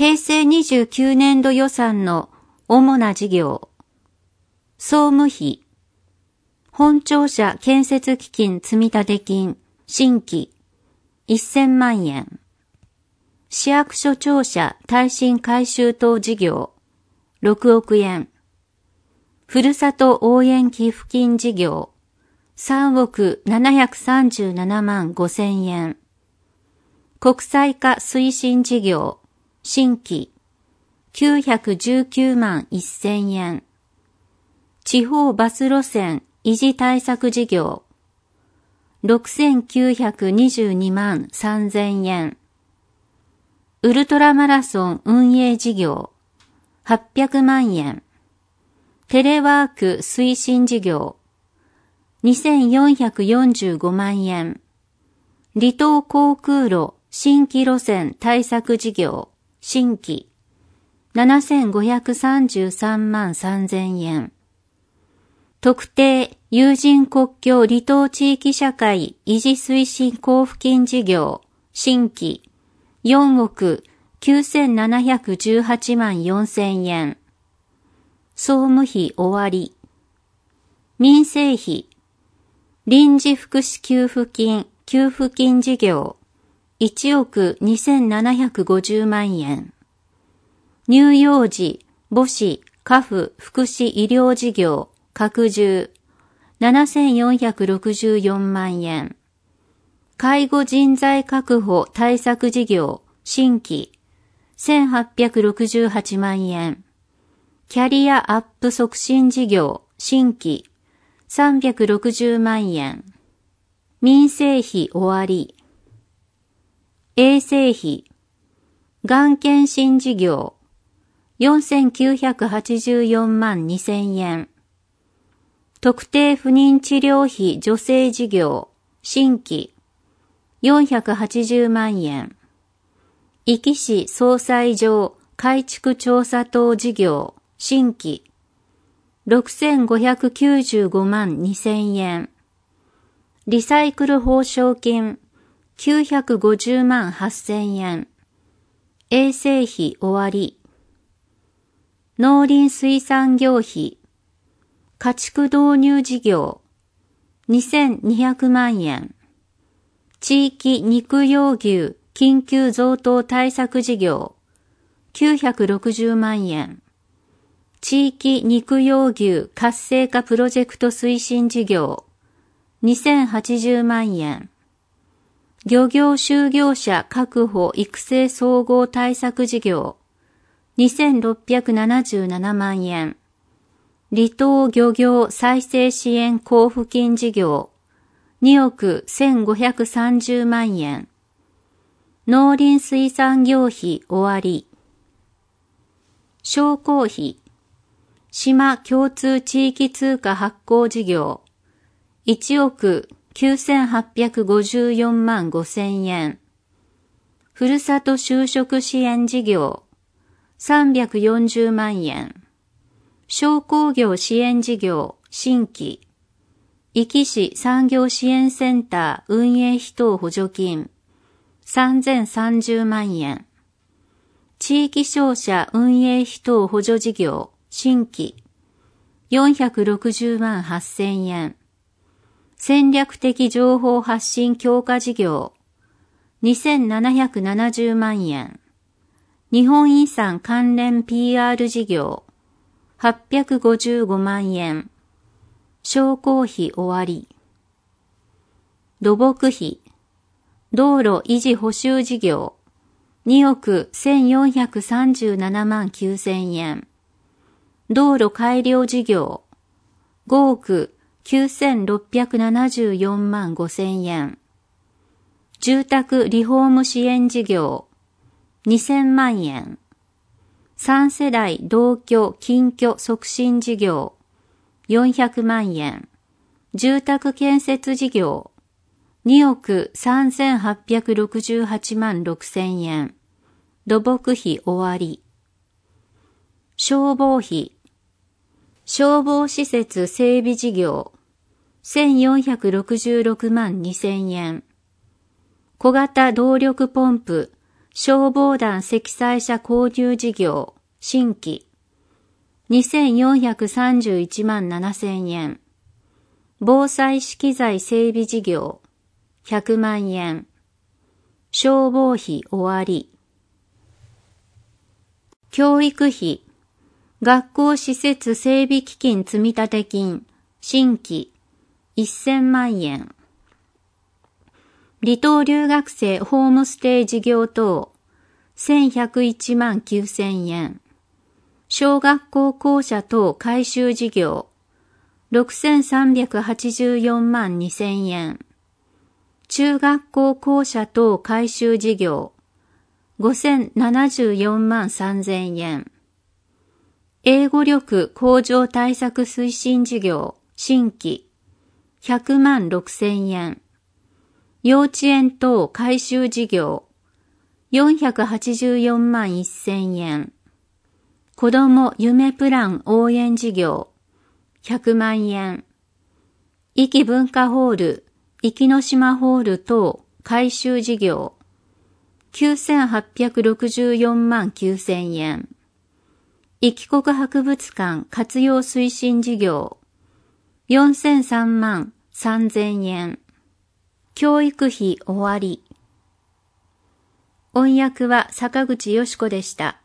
平成29年度予算の主な事業。総務費。本庁舎建設基金積立金、新規、1000万円。市役所庁舎耐震改修等事業、6億円。ふるさと応援寄付金事業、3億737万5千円。国際化推進事業、新規、919万1000円。地方バス路線維持対策事業、6922万3000円。ウルトラマラソン運営事業、800万円。テレワーク推進事業、2445万円。離島航空路新規路線対策事業、新規、7533万3000円。特定有人国境離島地域社会維持推進交付金事業、新規、4億9718万4000円。総務費終わり。民生費。臨時福祉給付金事業、1億2750万円。乳幼児、母子、家父、福祉医療事業、拡充、7464万円。介護人材確保対策事業、新規、1868万円。キャリアアップ促進事業、新規、360万円。民生費終わり。衛生費。がん検診事業、4984万2000円。特定不妊治療費助成事業、新規、480万円。壱岐市総裁場改築調査等事業、新規、6595万2000円。リサイクル報奨金、950万8000円。衛生費終わり。農林水産業費、家畜導入事業、2200万円。地域肉用牛緊急増頭対策事業、960万円。地域肉用牛活性化プロジェクト推進事業、2080万円。漁業就業者確保育成総合対策事業、2677万円。離島漁業再生支援交付金事業、2億1530万円。農林水産業費終わり。商工費。島共通地域通貨発行事業、1億9854万5千円。ふるさと就職支援事業、340万円。商工業支援事業、新規。壱岐市産業支援センター運営費等補助金、3030万円。地域商社運営費等補助事業、新規、460万8000円。戦略的情報発信強化事業、2770万円。日本遺産関連 PR 事業、855万円。商工費終わり。土木費。道路維持補修事業、2億1437万9000円。道路改良事業、5億9674万5000円。住宅リフォーム支援事業、2000万円。3世代同居近居促進事業、400万円。住宅建設事業、2億3868万6000円。土木費終わり。消防費。消防施設整備事業、1466万2000円。小型動力ポンプ消防団積載車購入事業、新規、2431万7000円。防災資機材整備事業、100万円。消防費終わり。教育費、学校施設整備基金積立金、新規、1000万円。離島留学生ホームステイ事業等、1101万9000円。小学校校舎等改修事業、6384万2000円。中学校校舎等改修事業、5074万3000円。英語力向上対策推進事業、新規、100万6000円。幼稚園等改修事業、484万1000円。子ども夢プラン応援事業、100万円。壱岐文化ホール、壱岐の島ホール等改修事業、9864万9000円。壱岐国博物館活用推進事業、4003万3000円。教育費終わり。音訳は坂口よし子でした。